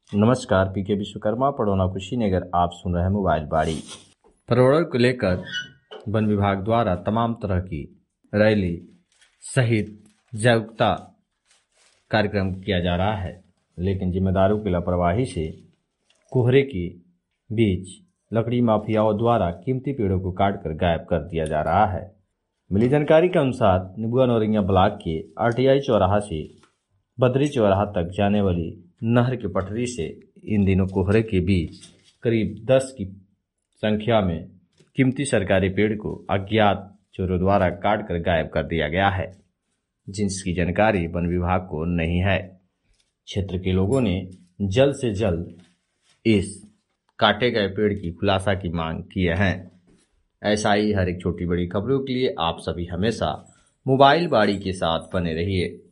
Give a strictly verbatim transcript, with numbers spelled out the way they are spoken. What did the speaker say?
नमस्कार, पीके विश्वकर्मा पड़ोना कुशीनगर। आप सुन रहे हैं मोबाइल बाड़ी। पर्यावरण को लेकर वन विभाग द्वारा तमाम तरह की रैली सहित जागरूकता कार्यक्रम किया जा रहा है, लेकिन जिम्मेदारों की लापरवाही से कोहरे के बीच लकड़ी माफियाओं द्वारा कीमती पेड़ों को काटकर गायब कर दिया जा रहा है। मिली जानकारी के अनुसार निबुआ नौरंगिया ब्लॉक के आरटीआई चौराहा से बद्री चौराहा तक जाने वाली नहर की पटरी से इन दिनों कोहरे के बीच करीब दस की संख्या में कीमती सरकारी पेड़ को अज्ञात चोरों द्वारा काटकर गायब कर दिया गया है, जिसकी जानकारी वन विभाग को नहीं है। क्षेत्र के लोगों ने जल्द से जल्द इस काटे गए पेड़ की खुलासा की मांग किए हैं। ऐसा ही हर एक छोटी बड़ी खबरों के लिए आप सभी हमेशा मोबाइल बाड़ी के साथ बने रहिए।